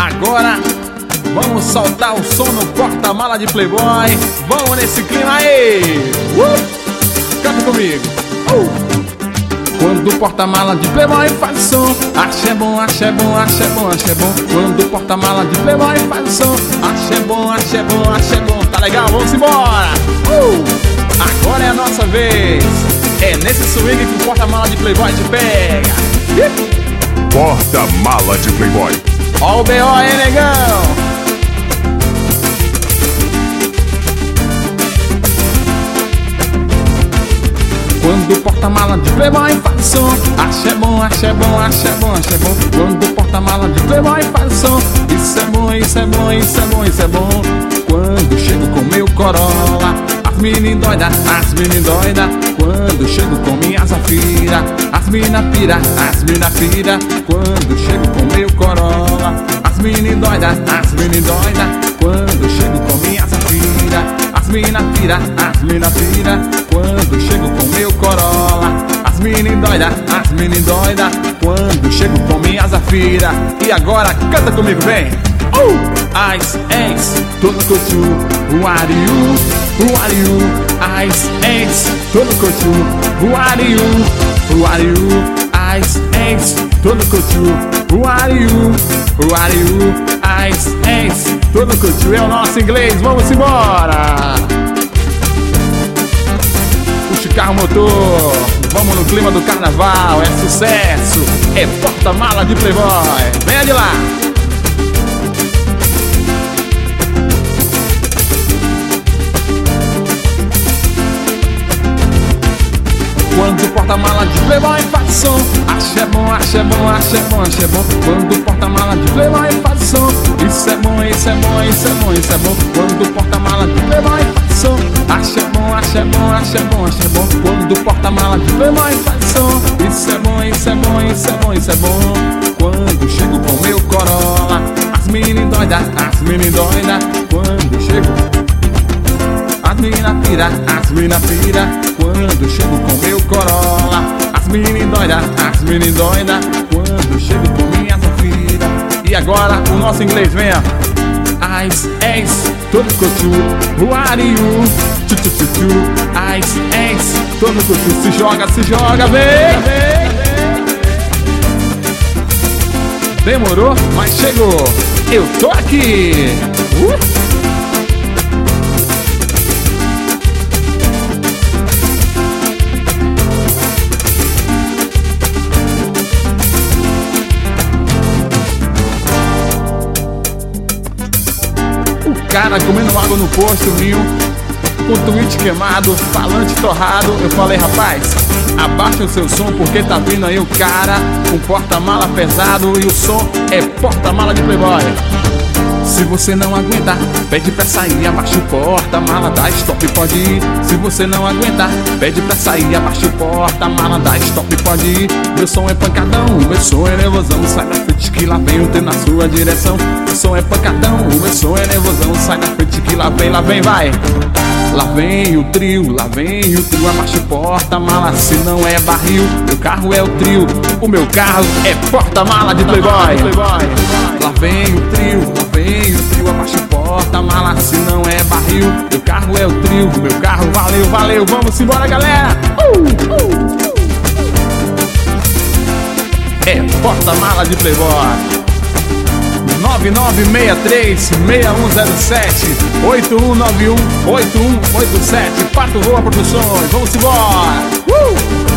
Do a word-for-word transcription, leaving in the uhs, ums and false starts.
Agora vamos soltar o som no porta-mala de Playboy. Vamos nesse clima aí. uh! Canta comigo. uh! Quando o porta-mala de Playboy faz o som, axé bom, axé bom, axé bom, axé bom. Quando o porta-mala de Playboy faz o som, axé bom, axé bom, axé bom. Tá legal? Vamos embora. uh! Agora é a nossa vez. É nesse swing que o porta-mala de Playboy te pega. Porta-mala de Playboy. Ó o B O, hein, negão? Quando o porta-mala de Playboy faz som, axé bom, axé bom, axé bom, axé bom. Quando o porta-mala de Playboy faz som, isso é bom, isso é bom, isso é bom, isso é bom. Quando chego com meu Corolla, as mini doida, as mini doida. Quando chego com minha Zafira, as mina pira, as mina pira. Quando chego com meu Corolla, as mini doida, as mini doida. Quando chego com minha Zafira, as mina pira, as mina pira. Quando chego com meu Corolla, as mini doida, as mini doida. Quando chego com minha Zafira. E agora canta comigo, vem! Uh! Ice, Ace, todo couture, who are you? Who are you? Ice, Ace, todo couture, who are you? Who are you? Ice, Ace, todo couture, who are you? Who are you? Ice, Ace, todo couture. É o nosso inglês, vamos embora! Puxa o carro motor, vamos no clima do carnaval, é sucesso, é porta-mala de Playboy, venha de lá! Quando o porta-mala de Playboy faz som, axé bom, axé bom, axé bom, axé bom. Quando o porta-mala de Playboy faz som, isso é bom, isso é bom, isso é bom, isso é bom. Quando o porta-mala de Playboy faz som, axé bom, axé bom, axé bom, axé bom. Quando o porta-mala de Playboy faz som, isso é bom, isso é bom, isso é bom, isso é bom. Quando chego com meu Corolla, as mini doida, as mini doida. Quando chego, as mina pira, as mina pira. Quando chego com meu Corolla, as mini doida, as mini doida. Quando chego com minha Zafira. E agora o nosso inglês, venha. Ice, Ace, todo couture, who are you? Chu, chu, chu, chu. Ice, Ace, todo couture. Se joga, se joga, vem, vem. Demorou, mas chegou. Eu tô aqui. Uh! Cara comendo água no posto, vinho, com o tweet queimado, falante torrado. Eu falei, rapaz, abaixa o seu som porque tá vindo aí o cara com porta-mala pesado e o som é porta-mala de Playboy. Se você não aguentar, pede pra sair, abaixa o porta-mala, dá stop, pode ir. Se você não aguentar, pede pra sair, abaixa o porta-mala, dá stop, pode ir. Meu som é pancadão, meu som é nervosão, sai da frente que lá vem o trem na sua direção. Meu som é pancadão, meu som é nervosão, sai da frente que lá vem, lá vem, vai. Lá vem o trio, lá vem o trio, abaixa o porta-mala, se não é barril. Meu carro é o trio, o meu carro é porta-mala de Playboy. Lá vem o trio, lá vem o trio, abaixa o porta-mala, se não é barril. Meu carro é o trio, meu carro, valeu, valeu, vamos embora, galera. Uh, uh, uh. É porta-mala de Playboy. nove nove seis três, seis um zero sete, oito um nove um, oito um oito sete. Pato Voa Produções, vamos embora! Uh!